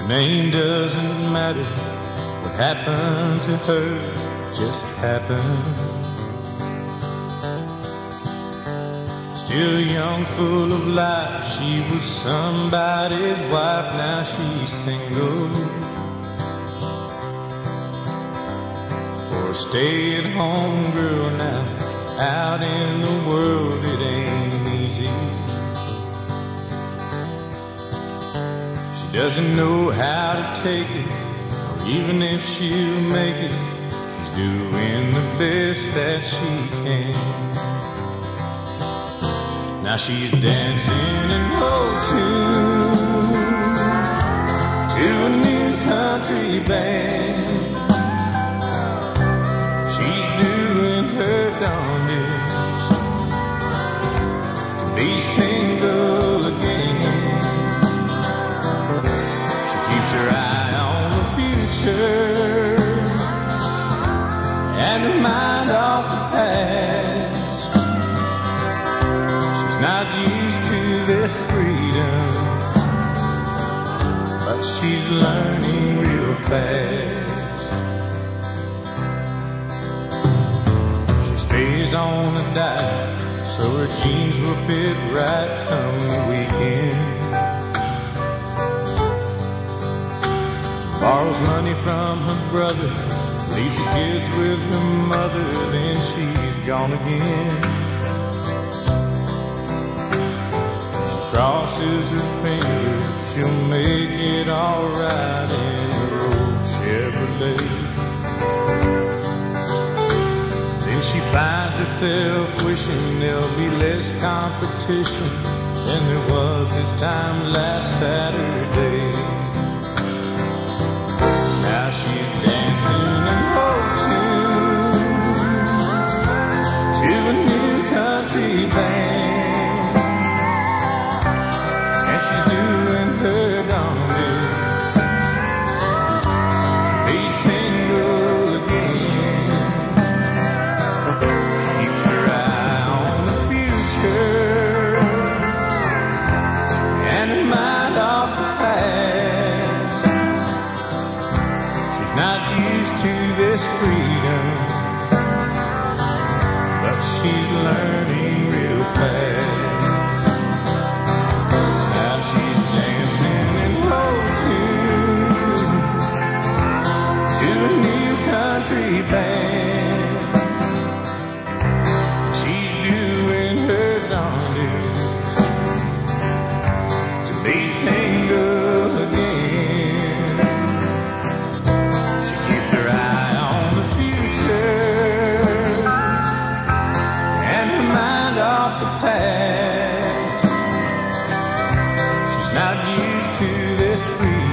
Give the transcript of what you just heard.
Name doesn't matter. What happened to her just happened. Still young, full of life, she was somebody's wife. Now she's single. For a stay-at-home girl now, out in the world it ain't easy. She doesn't know how to take it, or even if she'll make it, she's doing the best that she can. Now she's dancing an old tune to a new country band. She's doing her darndest to be single again. She keeps her eye on the future and her mind off the past. She's not used to this freedom, but she's learning real fast. She stays on a diet so her jeans will fit right come the weekend. Borrows money from her brother, leaves the kids with her mother, then she's gone again. Crosses her fingers, she'll make it alright in her old Chevrolet. Then she finds herself wishing there'll be less competition than there was this time last Saturday. Now she's dancing an old tune to a new country band. Not used to this freedom.